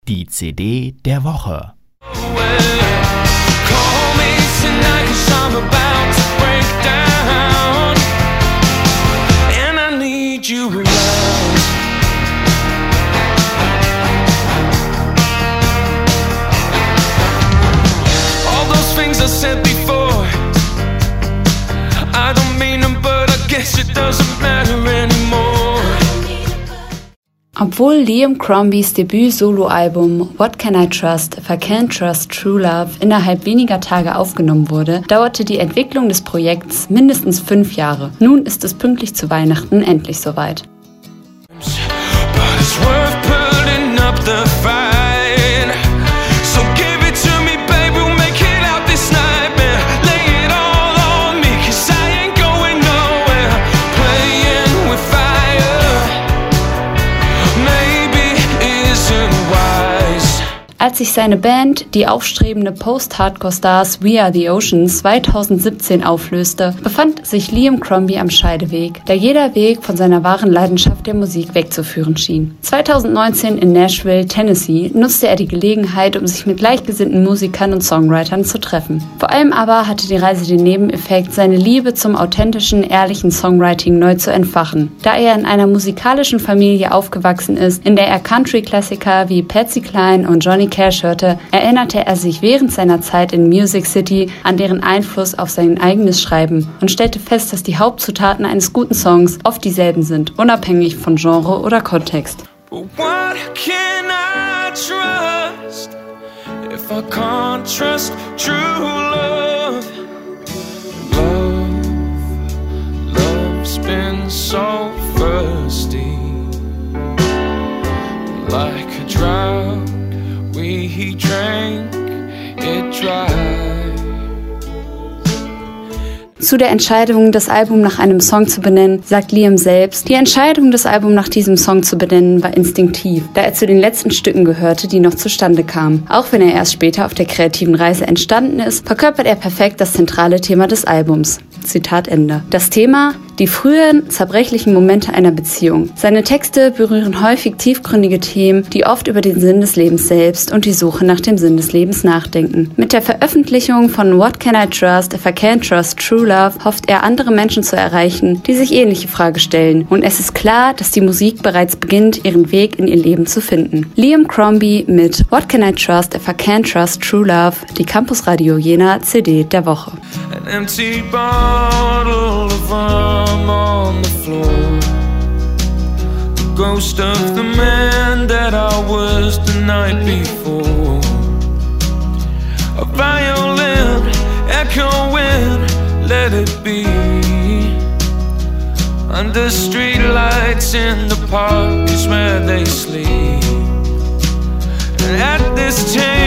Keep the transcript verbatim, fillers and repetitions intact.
Die C D der Woche. Obwohl Liam Crombys Debüt-Soloalbum What Can I Trust If I Can't Trust True Love innerhalb weniger Tage aufgenommen wurde, dauerte die Entwicklung des Projekts mindestens fünf Jahre. Nun ist es pünktlich zu Weihnachten endlich soweit. Als sich seine Band, die aufstrebende Post-Hardcore-Stars We Are The Oceans, zweitausendsiebzehn auflöste, befand sich Liam Crombie am Scheideweg, da jeder Weg von seiner wahren Leidenschaft der Musik wegzuführen schien. zweitausendneunzehn in Nashville, Tennessee, nutzte er die Gelegenheit, um sich mit gleichgesinnten Musikern und Songwritern zu treffen. Vor allem aber hatte die Reise den Nebeneffekt, seine Liebe zum authentischen, ehrlichen Songwriting neu zu entfachen. Da er in einer musikalischen Familie aufgewachsen ist, in der er Country-Klassiker wie Patsy Cline und Johnny Cash hörte, erinnerte er sich während seiner Zeit in Music City an deren Einfluss auf sein eigenes Schreiben und stellte fest, dass die Hauptzutaten eines guten Songs oft dieselben sind, unabhängig von Genre oder Kontext. But what can I trust if I can't trust true love? Love, love's been so thirsty, like a drought. He drank it dry. Zu der Entscheidung, das Album nach einem Song zu benennen, sagt Liam selbst: Die Entscheidung, das Album nach diesem Song zu benennen, war instinktiv, da er zu den letzten Stücken gehörte, die noch zustande kamen. Auch wenn er erst später auf der kreativen Reise entstanden ist, verkörpert er perfekt das zentrale Thema des Albums. Zitat Ende. Das Thema: die frühen, zerbrechlichen Momente einer Beziehung. Seine Texte berühren häufig tiefgründige Themen, die oft über den Sinn des Lebens selbst und die Suche nach dem Sinn des Lebens nachdenken. Mit der Veröffentlichung von What Can I Trust If I Can't Trust True Love hofft er, andere Menschen zu erreichen, die sich ähnliche Fragen stellen. Und es ist klar, dass die Musik bereits beginnt, ihren Weg in ihr Leben zu finden. Liam Crombie mit What Can I Trust If I Can't Trust True Love, die Campus Radio Jena C D der Woche. An empty bottle of rum on the floor, the ghost of the man that I was the night before, a violin echoing, let it be, under street lights in the park is where they sleep, and at this time